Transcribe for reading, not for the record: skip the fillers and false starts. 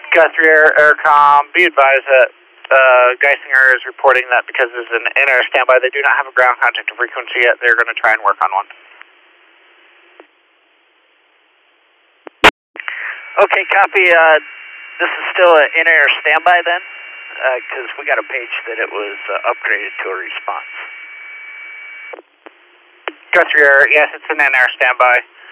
Guthrie Aircom, be advised that Geisinger is reporting that because there's an in-air standby, they do not have a ground contact frequency yet. They're going to try and work on one. Okay, copy. This is still an in-air standby then? Because we got a page that it was upgraded to a response. Guthrie Air, yes, it's an in-air standby.